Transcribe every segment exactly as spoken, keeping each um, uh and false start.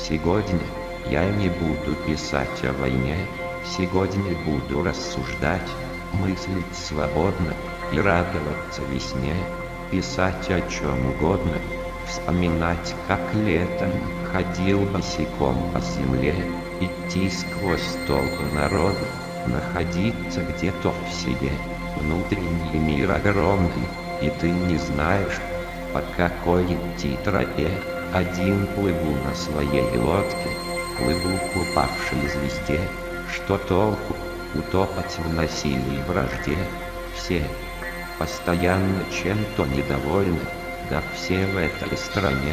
Сегодня я не буду писать о войне, сегодня буду рассуждать, мыслить свободно и радоваться весне, писать о чем угодно, вспоминать, как летом ходил босиком по земле, идти сквозь толпы народа, находиться где-то в себе, внутренний мир огромный, и ты не знаешь, по какой идти тропе. Один плыву на своей лодке, плыву к упавшей звезде. Что толку утопать в насилии и вражде? Все постоянно чем-то недовольны, да все в этой стране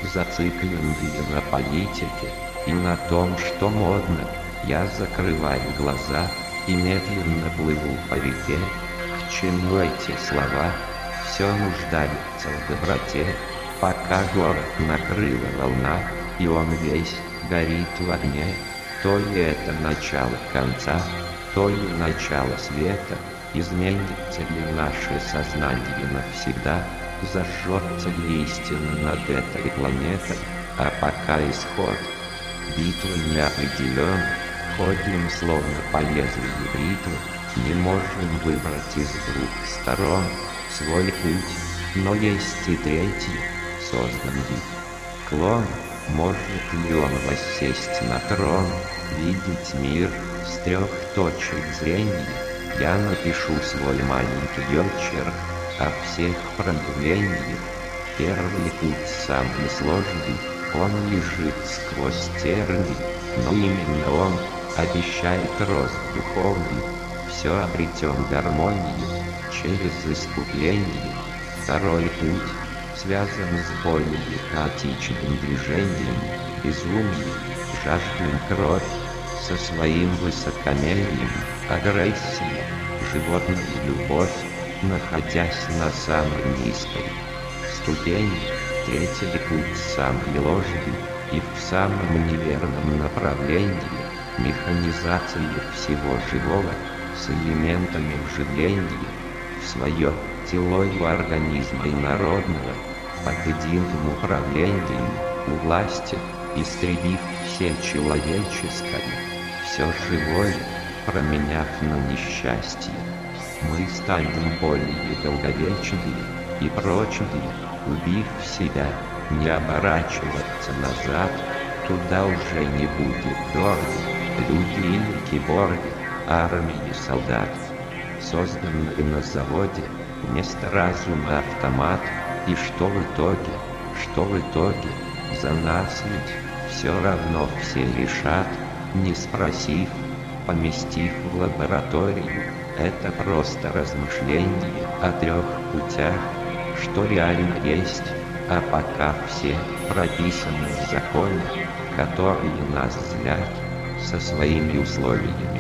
зацикленные на политике и на том, что модно. Я закрываю глаза и медленно плыву по реке. К чему эти слова? Все нуждается в доброте. Пока город накрыла волна, и он весь горит в огне, то ли это начало конца, то ли начало света, изменится ли наше сознание навсегда, зажжется ли истина над этой планетой, а пока исход битвы не определен, ходим словно по лезвию бритвы, не можем выбрать из двух сторон свой путь, но есть и третий, созданный клон. Может ли он воссесть на трон, видеть мир с трех точек зрения? Я напишу свой маленький очерк о всех проявлениях. Первый путь самый сложный, он лежит сквозь тернии, но именно он обещает рост духовный. Все обретем гармонию через искупление. Второй путь связан с болью и хаотичным движением, безумием, жаждем кровь, со своим высокомерием, агрессией, животной любовь, находясь на самой низкой ступени. Третий путь самый ложный и в самом неверном направлении, механизация всего живого с элементами вживления в свое тело и организма инородного, под единым управлением, у власти, истребив все человеческое, все живое, променяв на несчастье. Мы станем более долговечными и прочными, убив себя, не оборачиваться назад, туда уже не будет дороги, люди или киборги, армии солдат, созданные на заводе, вместо разума автомат. И что в итоге? Что в итоге? За нас ведь все равно все решат, не спросив, поместив в лабораторию. Это просто размышление о трех путях, что реально есть, а пока все прописаны в законе, которые нас злят со своими условиями.